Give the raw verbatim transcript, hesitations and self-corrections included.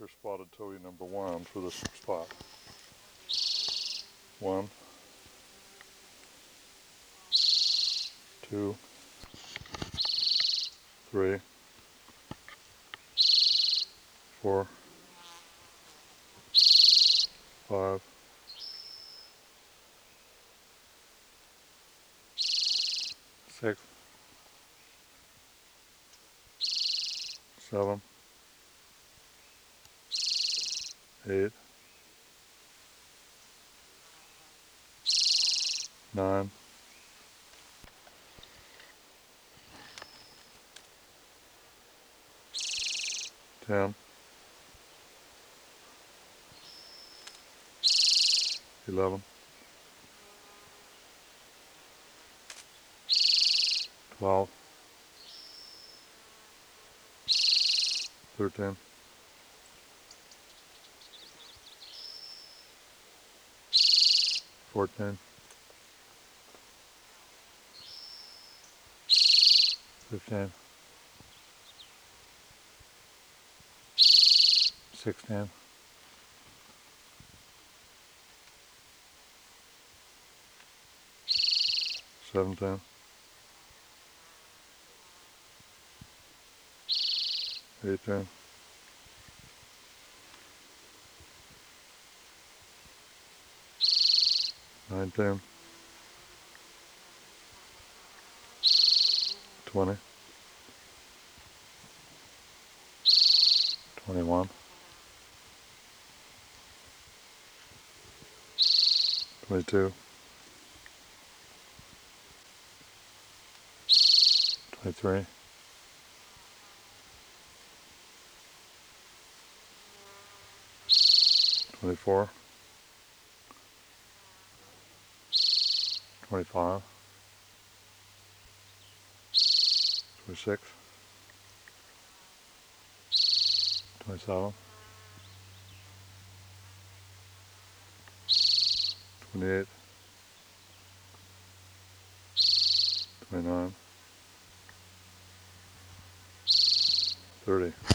marker spotted towhee number one for this spot. One, two, three, four, five, six, seven, eight, nine, ten, eleven, twelve, thirteen, fourteen, fifteen, sixteen, seventeen, eighteen, nineteen, twenty, twenty-one, twenty-two, twenty-three, twenty-four, twenty-five, twenty-six, twenty-seven, twenty-eight, twenty-nine, thirty.